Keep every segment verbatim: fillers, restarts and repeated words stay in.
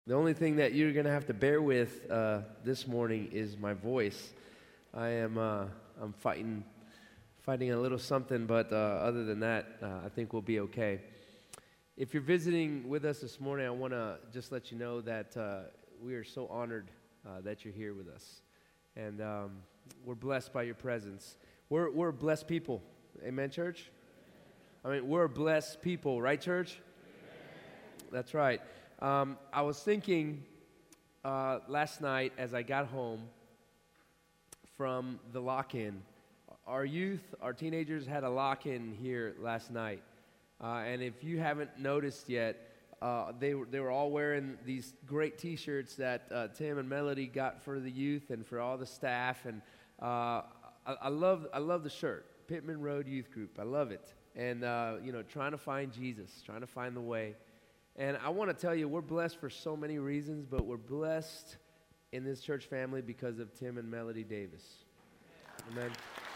The only thing that you're going to have to bear with uh, this morning is my voice. I am uh, I'm fighting fighting a little something, but uh, other than that, uh, I think we'll be okay. If you're visiting with us this morning, I want to just let you know that uh, we are so honored uh, that you're here with us, and um, we're blessed by your presence. We're we're blessed people, amen, church. I mean, we're blessed people, right, church? Amen. That's right. Um, I was thinking uh, last night as I got home from the lock-in. Our youth, our teenagers had a lock-in here last night. Uh, and if you haven't noticed yet, uh, they, were, they were all wearing these great T-shirts that uh, Tim and Melody got for the youth and for all the staff. And uh, I, I, love, I love the shirt, Pittman Road Youth Group. I love it. And, uh, you know, trying to find Jesus, trying to find the way. And I want to tell you, we're blessed for so many reasons, but we're blessed in this church family because of Tim and Melody Davis. Amen.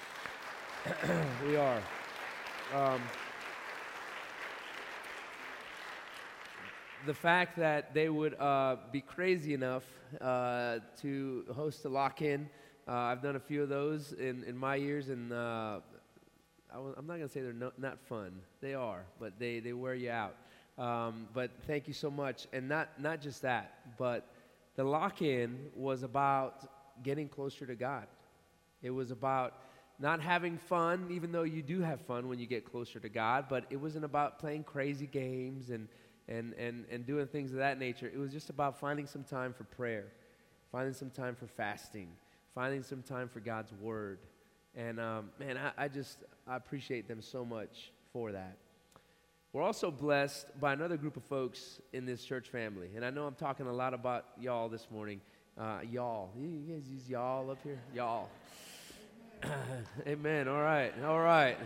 We are. Um, the fact that they would uh, be crazy enough uh, to host a lock-in, uh, I've done a few of those in, in my years, and uh, I was, I'm not going to say they're no, not fun. They are, but they, they wear you out. Um, but thank you so much. And not, not just that, but the lock-in was about getting closer to God. It was about not having fun, even though you do have fun when you get closer to God, but it wasn't about playing crazy games and, and, and, and doing things of that nature. It was just about finding some time for prayer, finding some time for fasting, finding some time for God's Word. And, um, man, I, I just I appreciate them so much for that. We're also blessed by another group of folks in this church family. And I know I'm talking a lot about y'all this morning. Uh, y'all. You guys use y'all up here? Y'all. Amen. All right. All right.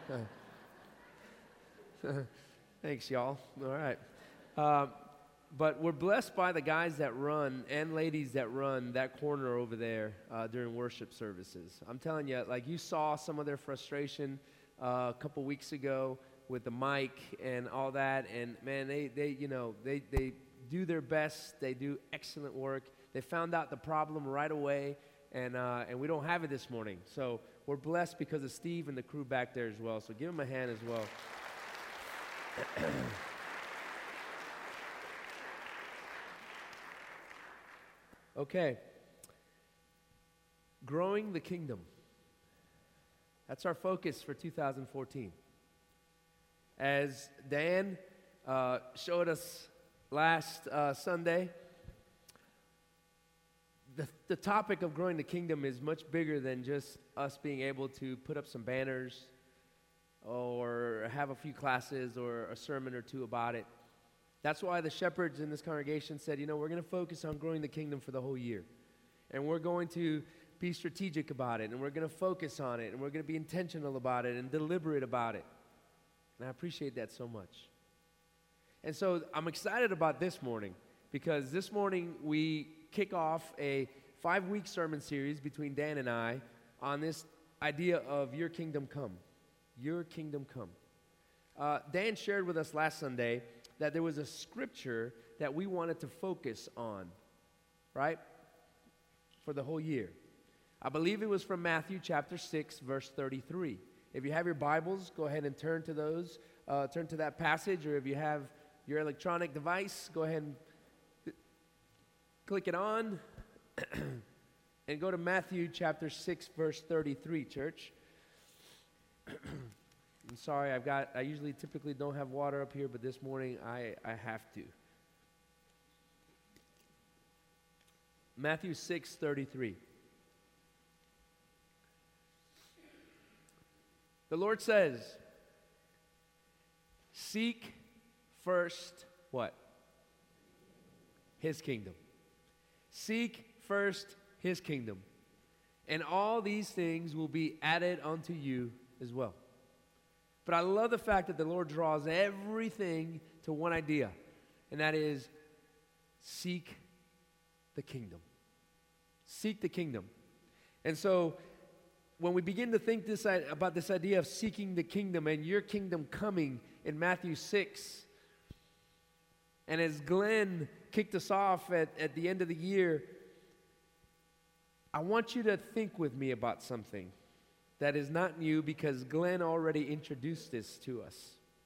Thanks, y'all. All right. Uh, but we're blessed by the guys that run and ladies that run that corner over there uh, during worship services. I'm telling you, like you saw some of their frustration uh, a couple weeks ago with the mic and all that, and man, they, they you know, they, they do their best. They do excellent work. They found out the problem right away, and uh, and we don't have it this morning. So we're blessed because of Steve and the crew back there as well. So give them a hand as well. Okay. Growing the kingdom. That's our focus for two thousand fourteen. As Dan uh, showed us last uh, Sunday, the, the topic of growing the kingdom is much bigger than just us being able to put up some banners or have a few classes or a sermon or two about it. That's why the shepherds in this congregation said, you know, we're going to focus on growing the kingdom for the whole year. And we're going to be strategic about it, and we're going to focus on it, and we're going to be intentional about it and deliberate about it. And I appreciate that so much. And so I'm excited about this morning because this morning we kick off a five-week sermon series between Dan and I on this idea of your kingdom come. Your kingdom come. Uh, Dan shared with us last Sunday that there was a scripture that we wanted to focus on, right, for the whole year. I believe it was from Matthew chapter six, verse thirty-three. If you have your Bibles, go ahead and turn to those, uh, turn to that passage, or if you have your electronic device, go ahead and click it on and go to Matthew chapter six, verse thirty-three, church. I'm sorry, I've got, I usually typically don't have water up here, but this morning I, I have to. Matthew six, thirty-three. The Lord says, seek first what? His kingdom. Seek first His kingdom. And all these things will be added unto you as well. But I love the fact that the Lord draws everything to one idea, and that is seek the kingdom. Seek the kingdom. And so when we begin to think this about this idea of seeking the kingdom and your kingdom coming in Matthew six, and as Glenn kicked us off at, at the end of the year, I want you to think with me about something that is not new because Glenn already introduced this to us.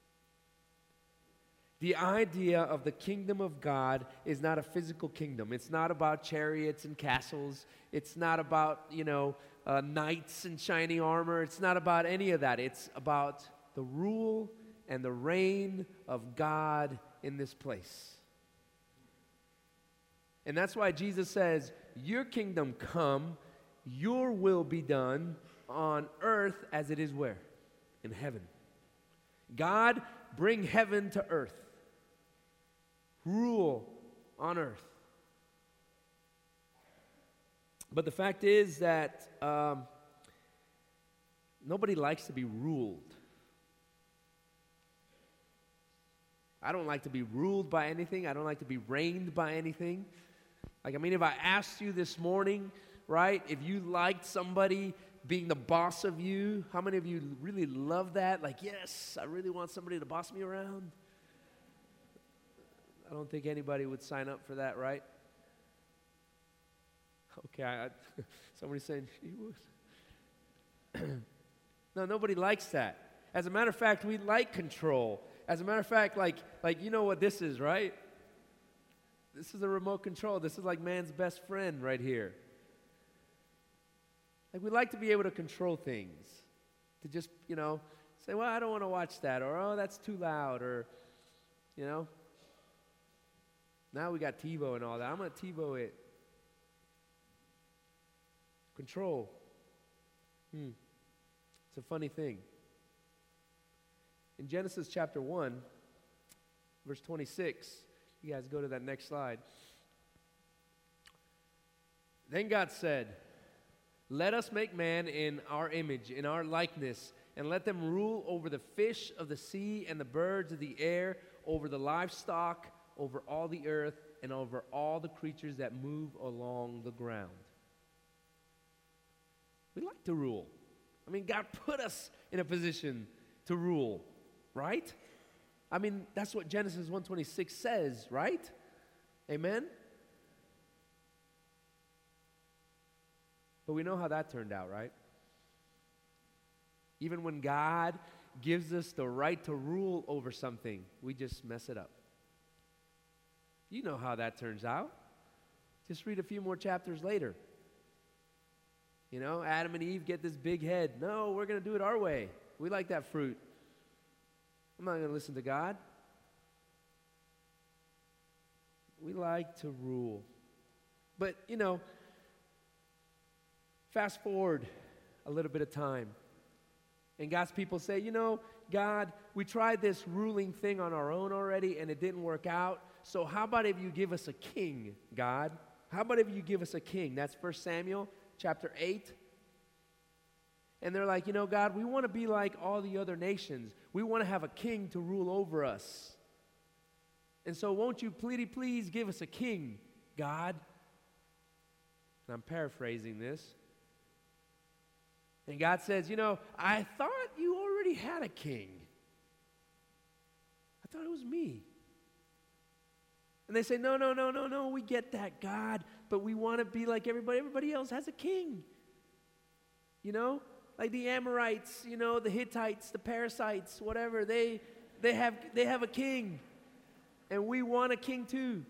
The idea of the kingdom of God is not a physical kingdom. It's not about chariots and castles. It's not about, you know, uh, knights and shiny armor. It's not about any of that. It's about the rule and the reign of God in this place. And that's why Jesus says, your kingdom come, your will be done on earth as it is where? In heaven. God, bring heaven to earth. Rule on earth. But the fact is that um, nobody likes to be ruled. I don't like to be ruled by anything. I don't like to be reigned by anything. Like, I mean, if I asked you this morning, right, if you liked somebody being the boss of you, how many of you really love that? Like, yes, I really want somebody to boss me around. I don't think anybody would sign up for that, right? Okay, I, I, somebody's saying she would. No, nobody likes that. As a matter of fact, we like control. As a matter of fact, like, like you know what this is, right? This is a remote control. This is like man's best friend right here. Like, we like to be able to control things. To just, you know, say, well, I don't want to watch that, or, oh, that's too loud, or, you know. Now we got TiVo and all that. I'm going to TiVo it. Control. Hmm. It's a funny thing. In Genesis chapter one, verse twenty-six, you guys go to that next slide. Then God said, let us make man in our image, in our likeness, and let them rule over the fish of the sea and the birds of the air, over the livestock, over all the earth, and over all the creatures that move along the ground. We like to rule. I mean, God put us in a position to rule, right? I mean, that's what Genesis one twenty-six says, right? Amen? But we know how that turned out, right? Even when God gives us the right to rule over something, we just mess it up. You know how that turns out. Just read a few more chapters later. You know, Adam and Eve get this big head. No, we're going to do it our way. We like that fruit. I'm not going to listen to God. We like to rule. But, you know, fast forward a little bit of time. And God's people say, you know, God, we tried this ruling thing on our own already and it didn't work out. So how about if you give us a king, God? How about if you give us a king? That's First Samuel chapter eight. And they're like, you know, God, we want to be like all the other nations. We want to have a king to rule over us. And so won't you please, please give us a king, God? And I'm paraphrasing this. And God says, you know, I thought you already had a king. I thought it was me. And they say, no, no, no, no, no, we get that, God, but we want to be like everybody. Everybody else has a king. You know, like the Amorites, you know, the Hittites, the Perizzites, whatever, they, they, have, they have a king. And we want a king too.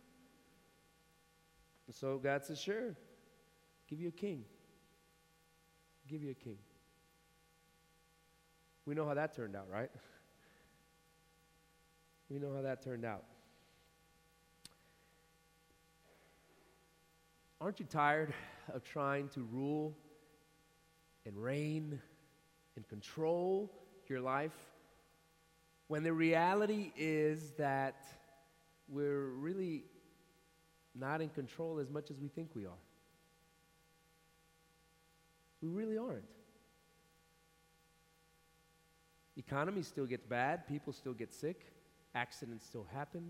And so God says, sure, give you a king. Give you a king. We know how that turned out, right? We know how that turned out. Aren't you tired of trying to rule and reign and control your life when the reality is that we're really not in control as much as we think we are? We really aren't. Economy still gets bad. People still get sick. Accidents still happen.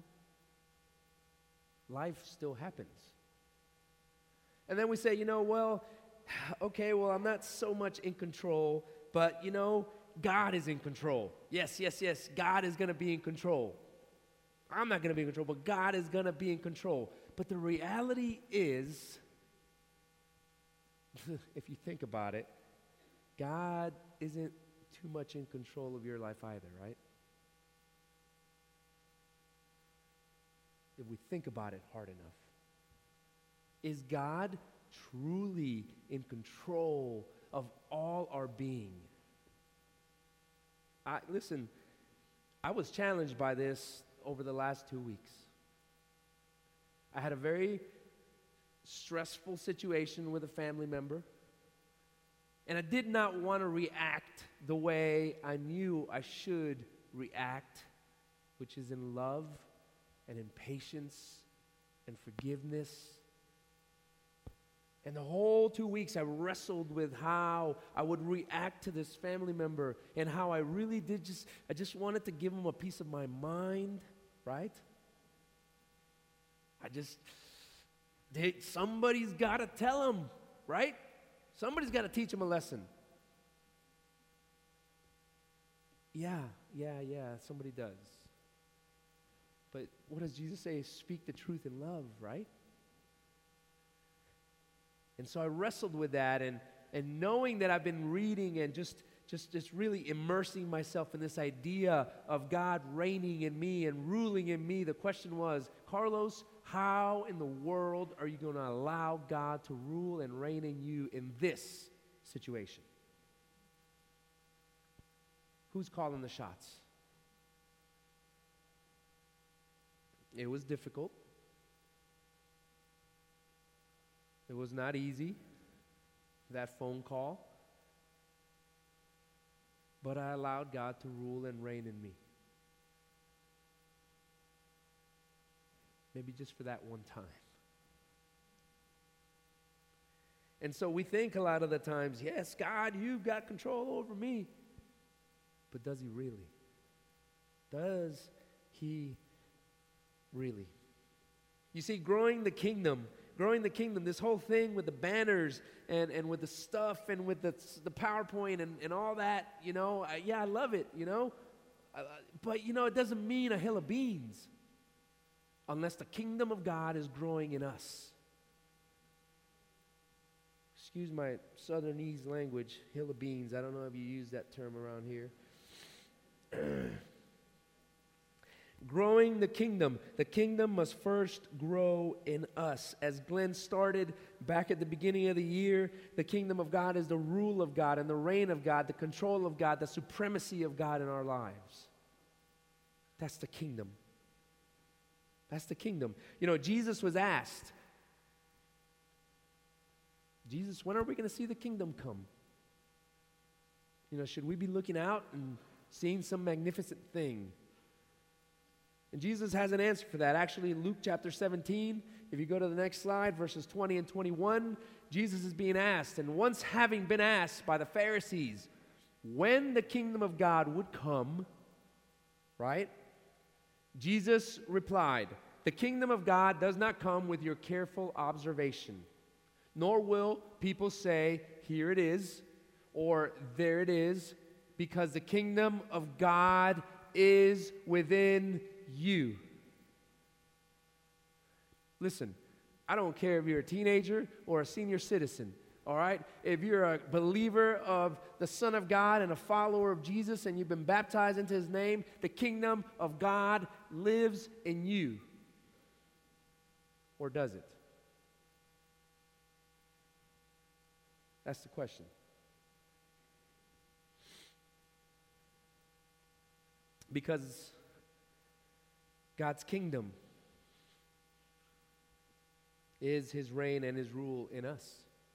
Life still happens. And then we say, you know, well, okay, well, I'm not so much in control, but, you know, God is in control. Yes, yes, yes, God is going to be in control. I'm not going to be in control, but God is going to be in control. But the reality is, if you think about it, God isn't too much in control of your life either, right? If we think about it hard enough. Is God truly in control of all our being? I, listen, I was challenged by this over the last two weeks. I had a very stressful situation with a family member, and I did not want to react the way I knew I should react, which is in love and in patience and forgiveness. And the whole two weeks I wrestled with how I would react to this family member and how I really did just, I just wanted to give him a piece of my mind, right? I just, they, somebody's got to tell him, right? Somebody's got to teach him a lesson. Yeah, yeah, yeah, somebody does. But what does Jesus say? Speak the truth in love, right? And so I wrestled with that, and, and knowing that I've been reading and just, just, just really immersing myself in this idea of God reigning in me and ruling in me, the question was, Carlos, how in the world are you going to allow God to rule and reign in you in this situation? Who's calling the shots? It was difficult. It was not easy, that phone call. But I allowed God to rule and reign in me. Maybe just for that one time. And so we think a lot of the times, yes, God, you've got control over me. But does he really? Does he really? You see, growing the kingdom, growing the kingdom, this whole thing with the banners and, and with the stuff and with the, the PowerPoint and, and all that, you know, I, yeah, I love it, you know. Uh, but, you know, it doesn't mean a hill of beans unless the kingdom of God is growing in us. Excuse my Southernese language, hill of beans. I don't know if you use that term around here. Growing the kingdom. The kingdom must first grow in us. As Glenn started back at the beginning of the year, the kingdom of God is the rule of God and the reign of God, the control of God, the supremacy of God in our lives. That's the kingdom. That's the kingdom. You know, Jesus was asked, Jesus, when are we going to see the kingdom come? You know, should we be looking out and seeing some magnificent thing? And Jesus has an answer for that. Actually, in Luke chapter seventeen, if you go to the next slide, verses twenty and twenty-one, Jesus is being asked, and once having been asked by the Pharisees when the kingdom of God would come, right? Jesus replied, "The kingdom of God does not come with your careful observation, nor will people say, 'Here it is,' or 'There it is,' because the kingdom of God is within you." Listen, I don't care if you're a teenager or a senior citizen, all right? If you're a believer of the Son of God and a follower of Jesus and you've been baptized into his name, the kingdom of God lives in you. Or does it? That's the question. Because God's kingdom is his reign and his rule in us.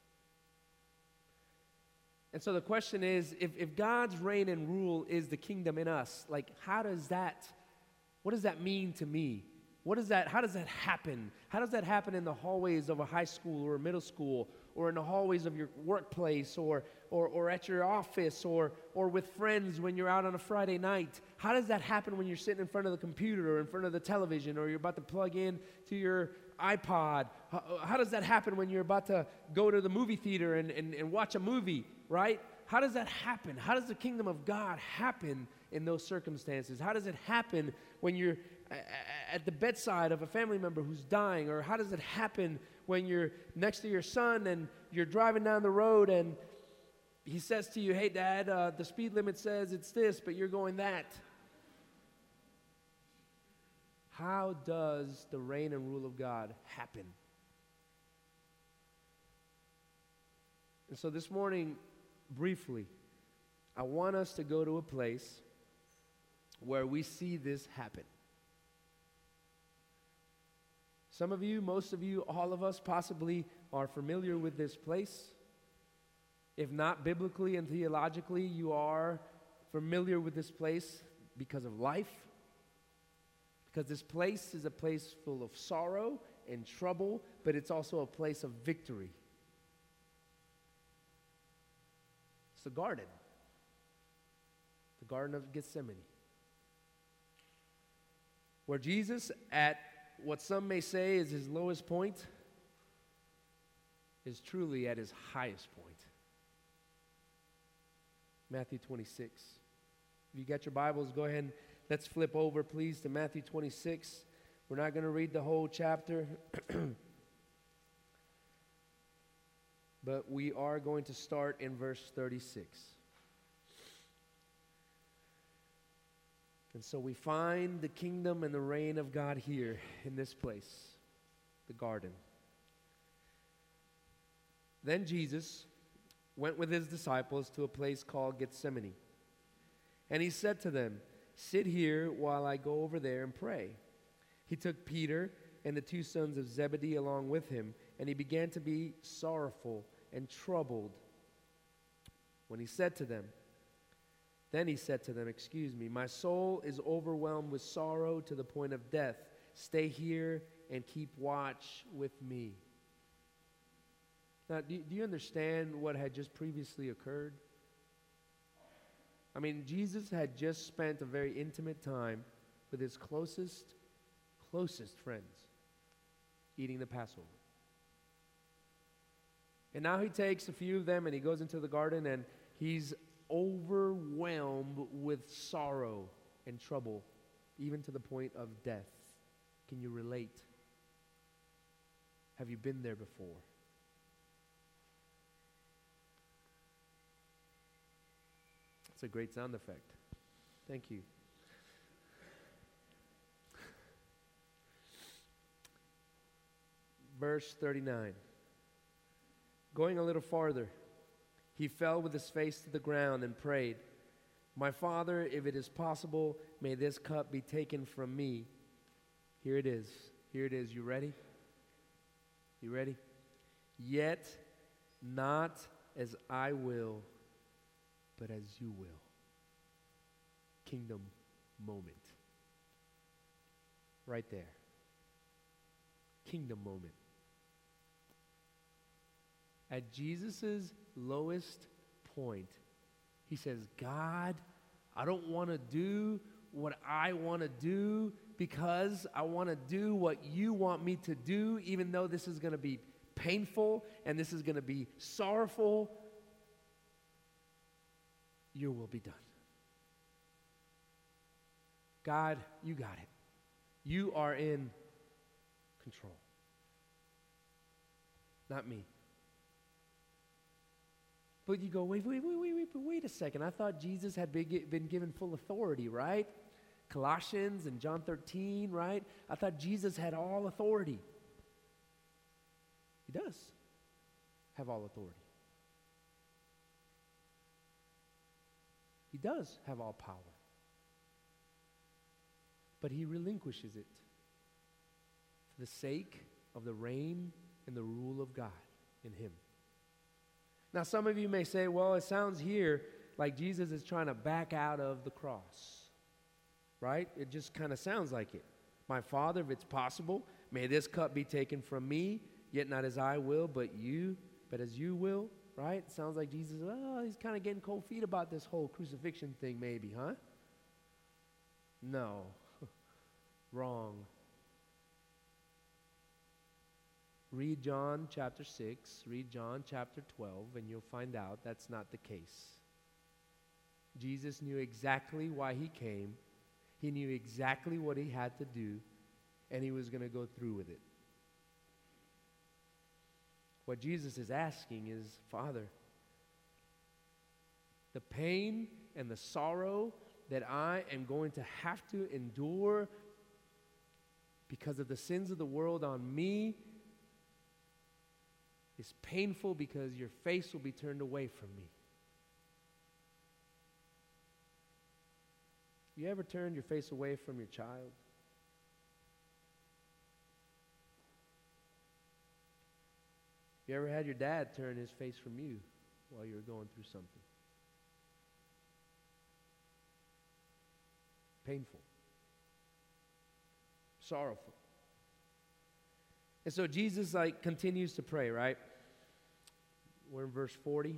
And so the question is, if, if God's reign and rule is the kingdom in us, like how does that, what does that mean to me? What is that, how does that happen? How does that happen in the hallways of a high school or a middle school, or in the hallways of your workplace, or, or, or at your office, or, or with friends when you're out on a Friday night? How does that happen when you're sitting in front of the computer or in front of the television, or you're about to plug in to your iPod? How, how does that happen when you're about to go to the movie theater and, and, and watch a movie, right? How does that happen? How does the kingdom of God happen in those circumstances? How does it happen when you're at the bedside of a family member who's dying? Or how does it happen when you're next to your son and you're driving down the road and he says to you, hey, Dad, uh, the speed limit says it's this, but you're going that. How does the reign and rule of God happen? And so this morning, briefly, I want us to go to a place where we see this happen. Some of you, most of you, all of us possibly are familiar with this place. If not biblically and theologically, you are familiar with this place because of life. Because this place is a place full of sorrow and trouble, but it's also a place of victory. It's the garden. The Garden of Gethsemane. Where Jesus, at what some may say is his lowest point, is truly at his highest point. Matthew twenty-six. If you got your Bibles, go ahead and let's flip over, please, to Matthew twenty-six. We're not going to read the whole chapter, but we are going to start in verse thirty-six. And so we find the kingdom and the reign of God here in this place, the garden. Then Jesus went with his disciples to a place called Gethsemane. And he said to them, sit here while I go over there and pray. He took Peter and the two sons of Zebedee along with him, and he began to be sorrowful and troubled. When he said to them, Then he said to them, excuse me, my soul is overwhelmed with sorrow to the point of death. Stay here and keep watch with me. Now, do, do you understand what had just previously occurred? I mean, Jesus had just spent a very intimate time with his closest, closest friends eating the Passover. And now he takes a few of them and he goes into the garden and he's overwhelmed with sorrow and trouble, even to the point of death. Can you relate? Have you been there before? It's a great sound effect. Thank you. Verse thirty-nine. Going a little farther, he fell with his face to the ground and prayed, my Father, if it is possible, may this cup be taken from me. Here it is. Here it is. You ready? You ready? Yet not as I will, but as you will. Kingdom moment. Right there. Kingdom moment. At Jesus' lowest point, he says, God, I don't want to do what I want to do because I want to do what you want me to do, even though this is going to be painful and this is going to be sorrowful. Your will be done. God, you got it. You are in control. Not me. But you go, wait, wait, wait, wait, wait, wait a second. I thought Jesus had been, been given full authority, right? Colossians and John thirteen, right? I thought Jesus had all authority. He does have all authority. He does have all power. But he relinquishes it for the sake of the reign and the rule of God in him. Now, some of you may say, well, it sounds here like Jesus is trying to back out of the cross, right? It just kind of sounds like it. My Father, if it's possible, may this cup be taken from me, yet not as I will, but you, but as you will, right? It sounds like Jesus, oh, he's kind of getting cold feet about this whole crucifixion thing maybe, huh? No. Wrong. Read John chapter six, read John chapter twelve, and you'll find out that's not the case. Jesus knew exactly why he came. He knew exactly what he had to do. and he was going to go through with it. What Jesus is asking is, Father, the pain and the sorrow that I am going to have to endure because of the sins of the world on me is painful because your face will be turned away from me. You ever turned your face away from your child? You ever had your dad turn his face from you while you were going through something? Painful. Sorrowful. And so Jesus like continues to pray, right? We're in verse forty.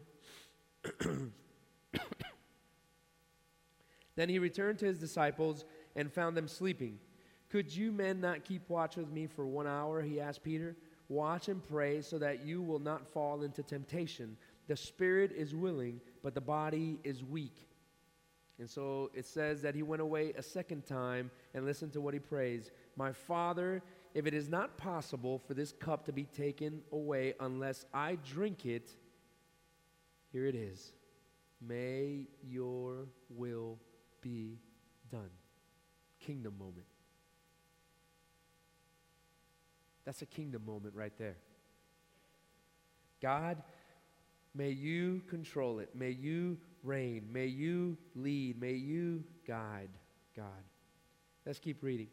Then he returned to his disciples and found them sleeping. Could you men not keep watch with me for one hour? He asked Peter. Watch and pray so that you will not fall into temptation. The spirit is willing, but the body is weak. And so it says that he went away a second time, and listen to what he prays. My Father, if it is not possible for this cup to be taken away unless I drink it, here it is. May your will be done. Kingdom moment. That's a kingdom moment right there. God, may you control it. May you reign. May you lead. May you guide, God. Let's keep reading.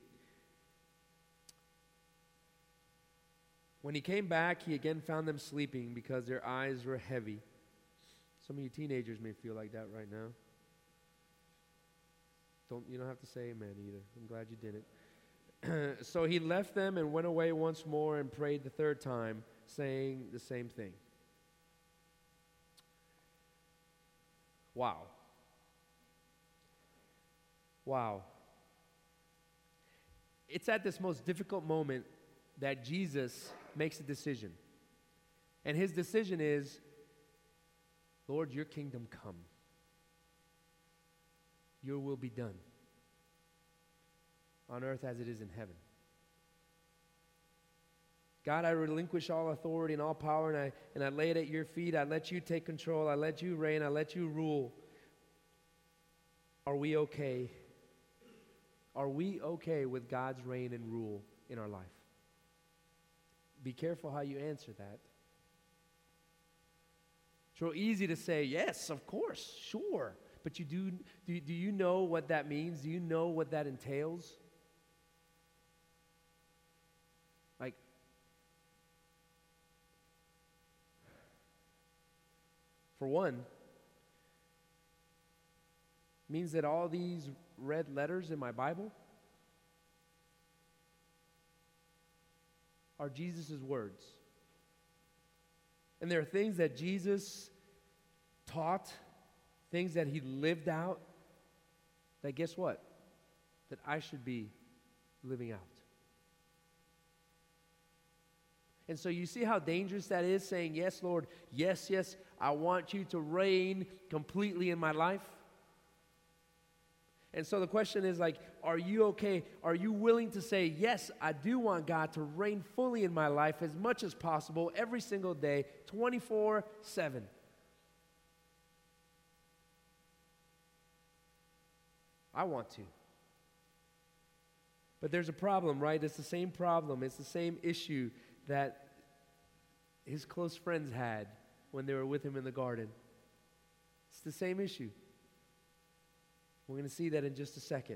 When he came back, he again found them sleeping because their eyes were heavy. Some of you teenagers may feel like that right now. Don't, you don't have to say amen either. I'm glad you didn't. So he left them and went away once more and prayed the third time, saying the same thing. Wow. Wow. It's at this most difficult moment that Jesus makes a decision. And his decision is, Lord, your kingdom come. Your will be done on earth as it is in heaven. God, I relinquish all authority and all power, and I, and I lay it at your feet. I let you take control. I let you reign. I let you rule. Are we okay? Are we okay with God's reign and rule in our life? Be careful how you answer that. It's real easy to say, yes, of course, sure. But you do, do, do you know what that means? Do you know what that entails? Like, for one, means that all these red letters in my Bible are Jesus' words. And there are things that Jesus taught, things that he lived out, that guess what? That I should be living out. And so you see how dangerous that is, saying, yes, Lord, yes, yes, I want you to reign completely in my life. And so the question is like, are you okay? Are you willing to say, yes, I do want God to reign fully in my life as much as possible every single day, twenty-four seven? I want to. But there's a problem, right? It's the same problem. It's the same issue that his close friends had when they were with him in the garden. It's the same issue. We're going to see that in just a second.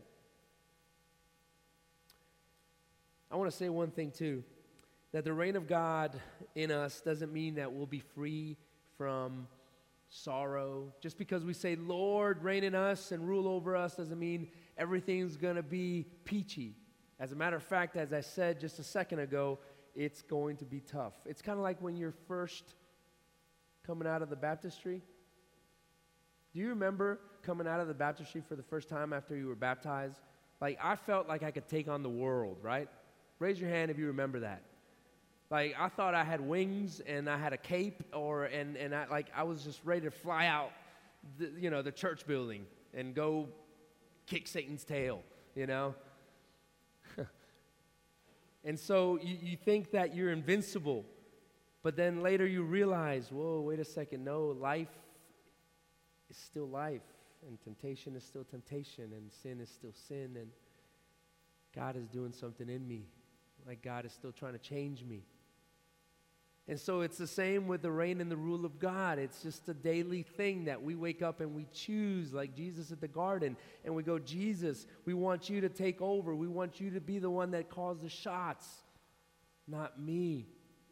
I want to say one thing too, that the reign of God in us doesn't mean that we'll be free from sorrow. Just because we say, Lord, reign in us and rule over us, doesn't mean everything's going to be peachy. As a matter of fact, as I said just a second ago, it's going to be tough. It's kind of like when you're first coming out of the baptistry. Do you remember coming out of the baptistry for the first time after you were baptized? Like, I felt like I could take on the world, right? Raise your hand if you remember that. Like, I thought I had wings and I had a cape, or and and I like I was just ready to fly out, the, you know, the church building and go kick Satan's tail, you know. And so you, you think that you're invincible, but then later you realize, whoa, wait a second, no, life is still life, and temptation is still temptation, and sin is still sin, and God is doing something in me, like God is still trying to change me. And so it's the same with the reign and the rule of God. It's just a daily thing that we wake up and we choose, like Jesus at the garden, and we go, Jesus, we want you to take over. We want you to be the one that calls the shots, not me.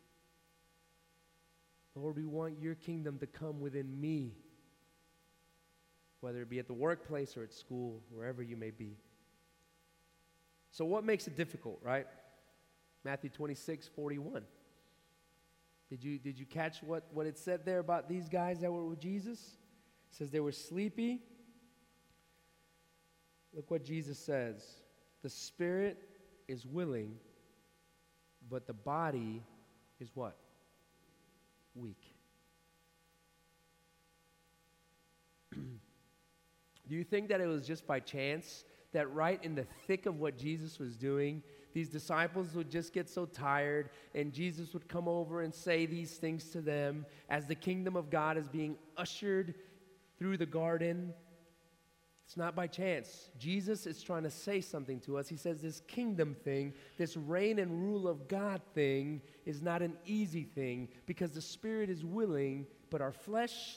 Lord, we want your kingdom to come within me, whether it be at the workplace or at school, wherever you may be. So what makes it difficult, right? Matthew twenty-six forty-one. Did you, did you catch what, what it said there about these guys that were with Jesus? It says they were sleepy. Look what Jesus says. The spirit is willing, but the body is what? Weak. Do you think that it was just by chance that right in the thick of what Jesus was doing, these disciples would just get so tired, and Jesus would come over and say these things to them as the kingdom of God is being ushered through the garden? It's not by chance. Jesus is trying to say something to us. He says this kingdom thing, this reign and rule of God thing is not an easy thing, because the spirit is willing, but our flesh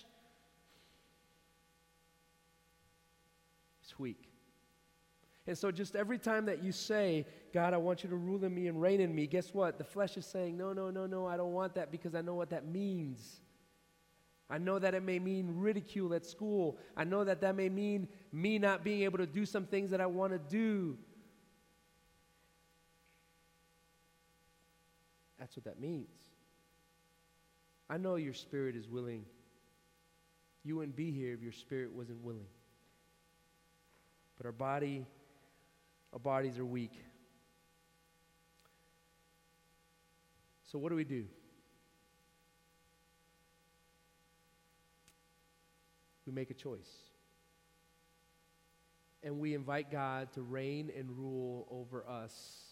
is weak. And so just every time that you say, God, I want you to rule in me and reign in me, guess what? The flesh is saying, no, no, no, no, I don't want that, because I know what that means. I know that it may mean ridicule at school. I know that that may mean me not being able to do some things that I want to do. That's what that means. I know your spirit is willing. You wouldn't be here if your spirit wasn't willing. But our body... Our bodies are weak. So what do we do? We make a choice. And we invite God to reign and rule over us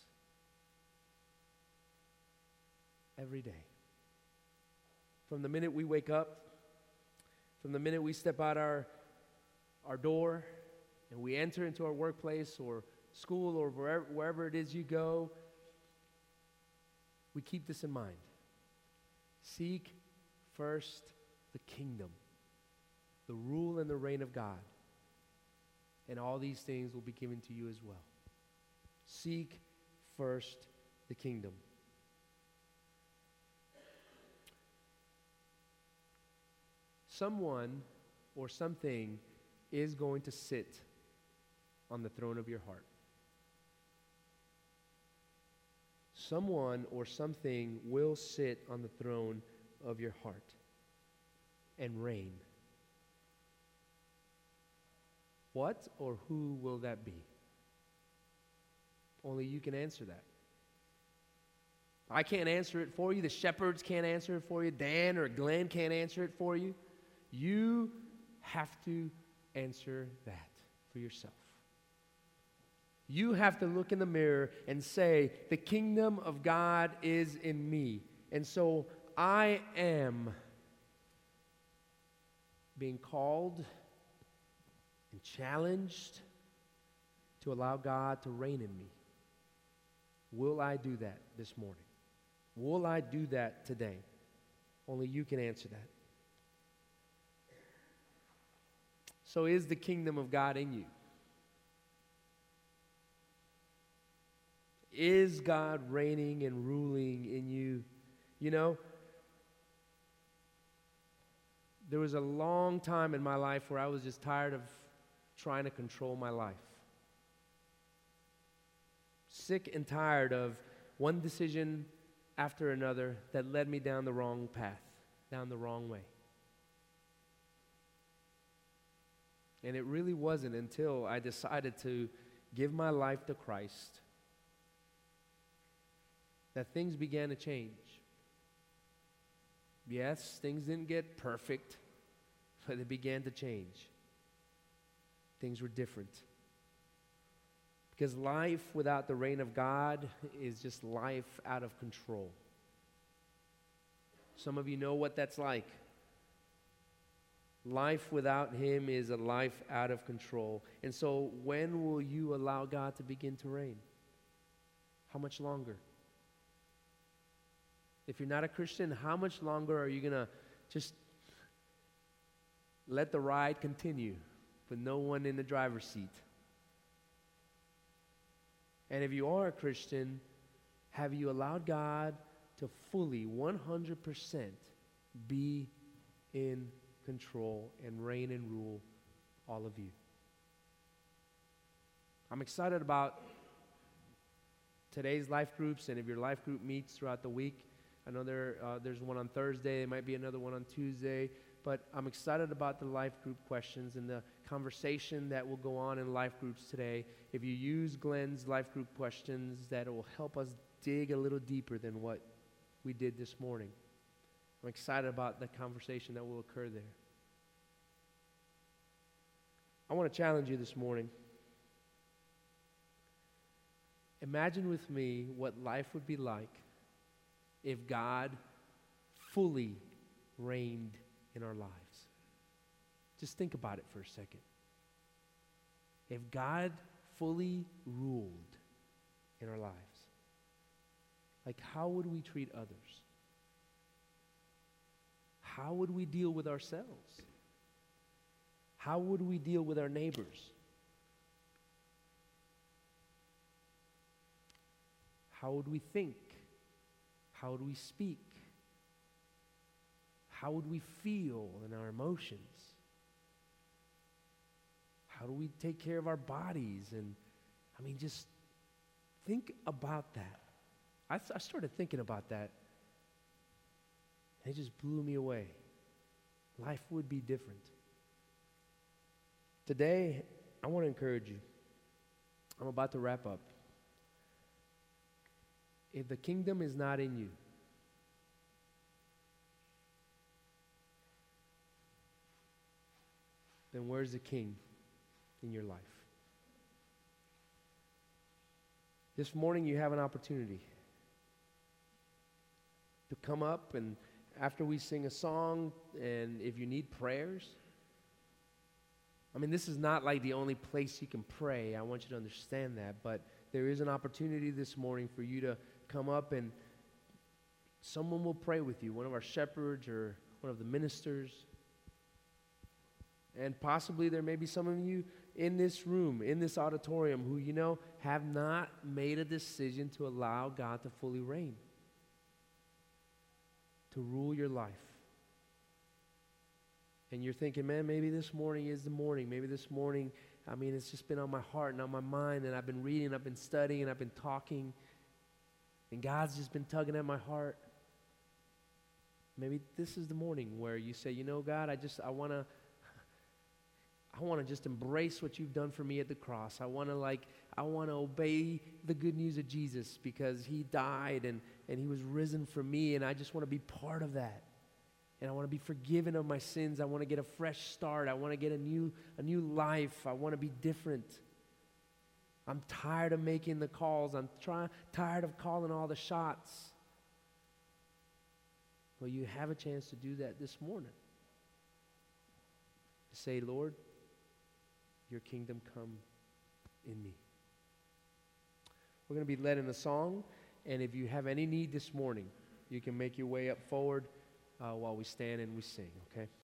every day. From the minute we wake up, from the minute we step out our, our door, and we enter into our workplace or school or wherever, wherever it is you go, we keep this in mind. Seek first the kingdom, the rule and the reign of God, and all these things will be given to you as well. Seek first the kingdom. Someone or something is going to sit on the throne of your heart. Someone or something will sit on the throne of your heart and reign. What or who will that be? Only you can answer that. I can't answer it for you. The shepherds can't answer it for you. Dan or Glenn can't answer it for you. You have to answer that for yourself. You have to look in the mirror and say, the kingdom of God is in me. And so I am being called and challenged to allow God to reign in me. Will I do that this morning? Will I do that today? Only you can answer that. So is the kingdom of God in you? Is God reigning and ruling in you? You know, there was a long time in my life where I was just tired of trying to control my life. Sick and tired of one decision after another that led me down the wrong path, down the wrong way. And it really wasn't until I decided to give my life to Christ that things began to change. Yes, things didn't get perfect, but they began to change. Things were different. Because life without the reign of God is just life out of control. Some of you know what that's like. Life without Him is a life out of control. And so when will you allow God to begin to reign? How much longer? If you're not a Christian, how much longer are you going to just let the ride continue with no one in the driver's seat? And if you are a Christian, have you allowed God to fully, one hundred percent be in control and reign and rule all of you? I'm excited about today's life groups, and if your life group meets throughout the week, I know there uh, there's one on Thursday, there might be another one on Tuesday, but I'm excited about the life group questions and the conversation that will go on in life groups today. If you use Glenn's life group questions, that will help us dig a little deeper than what we did this morning. I'm excited about the conversation that will occur there. I want to challenge you this morning. Imagine with me what life would be like if God fully reigned in our lives. Just think about it for a second. If God fully ruled in our lives, like how would we treat others? How would we deal with ourselves? How would we deal with our neighbors? How would we think? How would we speak? How would we feel in our emotions? How do we take care of our bodies? And I mean, just think about that. I, th- I started thinking about that. And it just blew me away. Life would be different. Today, I want to encourage you. I'm about to wrap up. If the kingdom is not in you, then where's the king in your life? This morning you have an opportunity to come up, and after we sing a song, and if you need prayers, I mean, this is not like the only place you can pray. I want you to understand that, but there is an opportunity this morning for you to come up and someone will pray with you, one of our shepherds or one of the ministers. And possibly there may be some of you in this room, in this auditorium, who, you know, have not made a decision to allow God to fully reign, to rule your life. And you're thinking, man, maybe this morning is the morning. Maybe this morning, I mean, it's just been on my heart and on my mind, and I've been reading, I've been studying, and I've been talking, and God's just been tugging at my heart. Maybe this is the morning where you say, you know, God, I just, I want to, I want to just embrace what you've done for me at the cross. I want to like, I want to obey the good news of Jesus because he died and, and he was risen for me, and I just want to be part of that. And I want to be forgiven of my sins. I want to get a fresh start. I want to get a new, a new life. I want to be different. I'm tired of making the calls. I'm try, tired of calling all the shots. Well, you have a chance to do that this morning. Say, Lord, your kingdom come in me. We're going to be led in a song, and if you have any need this morning, you can make your way up forward uh, while we stand and we sing, okay?